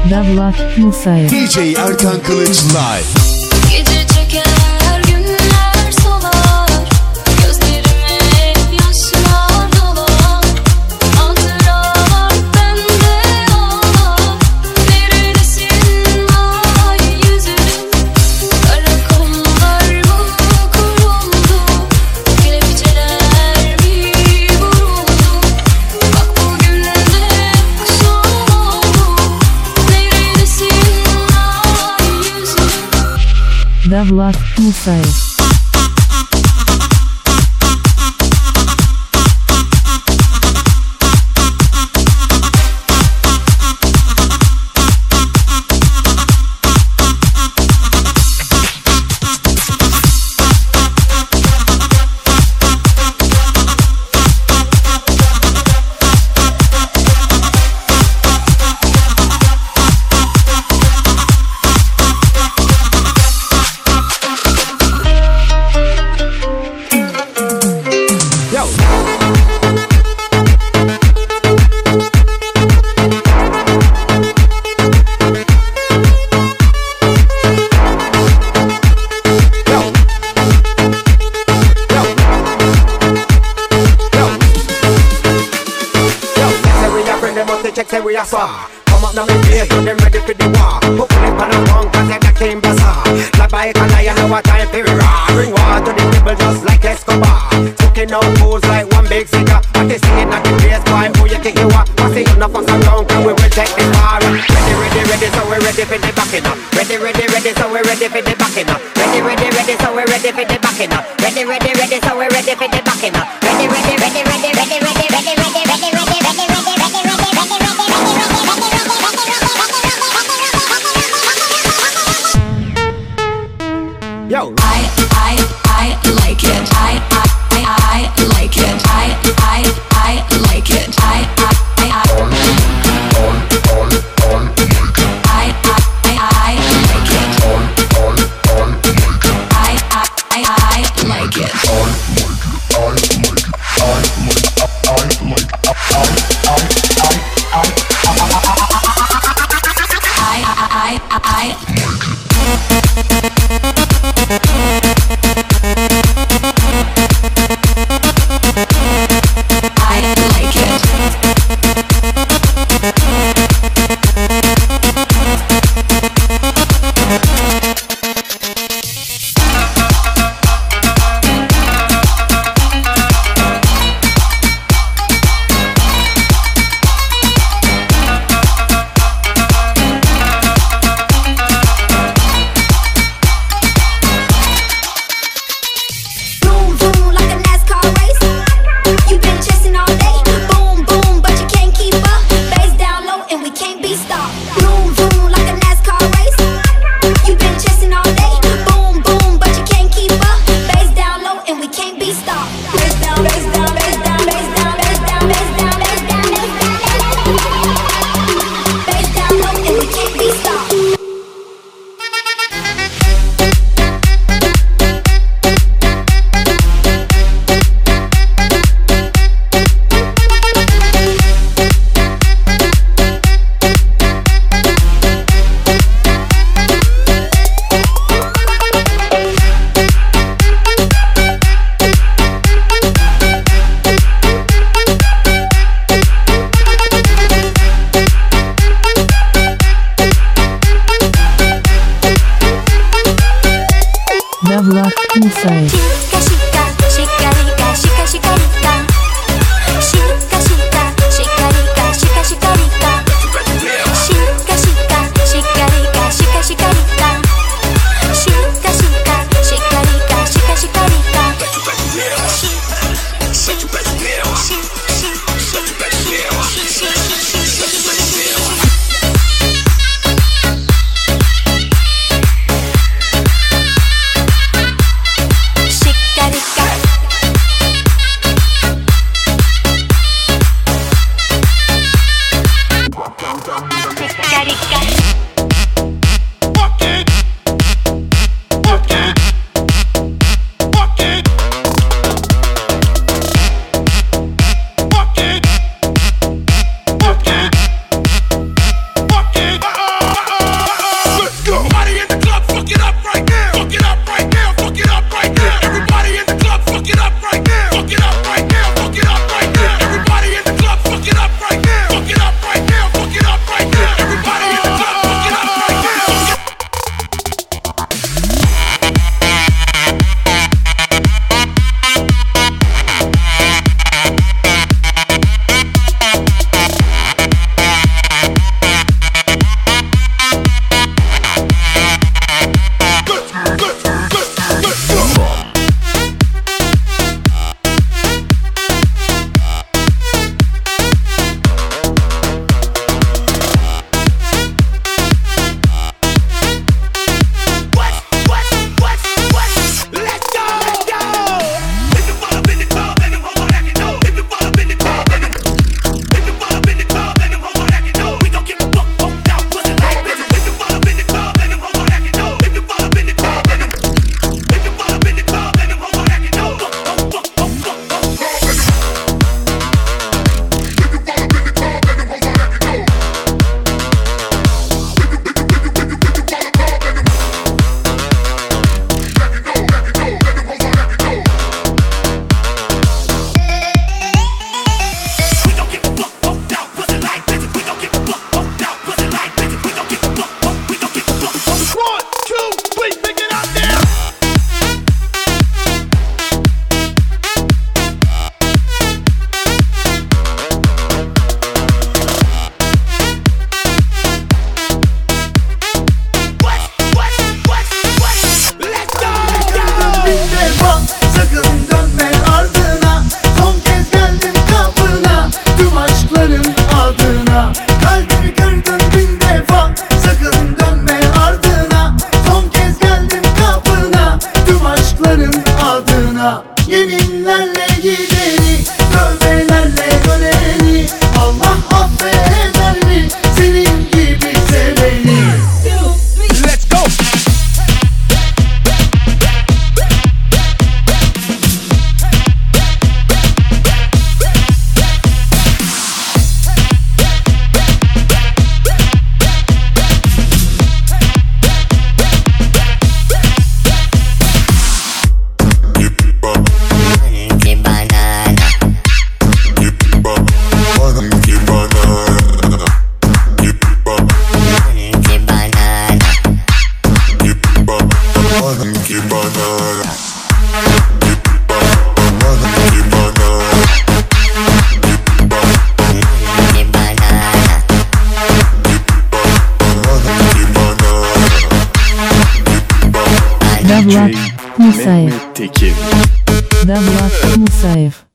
Davlat Musa'ya DJ Erkan Kılıç Live. Gece çeker günler solar, gözlerime yaşlar dolar. Hatıralar bende ağlar, neredesin ay yüzüm? Karakollar mı kuruldu, kelepçeler mi vuruldu? Bak bugün de akşam oldu, neredesin ay yüzüm? Davlat Musa'ya check say we are far. Come up now me place, so them ready for the war. Put it on a punk, cause they got came bazaar. Like by a canal, you know what time for raw. Bring water to the table just like Escobar. Cooking out fools like one big cigar. What they saying at the place, boy, who you think you are? I say you not fuss around, cause we will take the bar. Ready, ready, ready, so we ready for the backing up. Ready, ready, ready, so we ready for the backing up. Ready, ready, ready, so we ready for the backing up. Ready, ready, ready, so we ready for the backing up. Ready, ready, ready, ready, ready, ready, ready, ready, ready, ready, ready, ready, ready. Yo. I like it. I like it. I like it. I Davlat Musa'ya Que banana. Davlat Musayev. Mehmet Tekin. Davlat Musayev.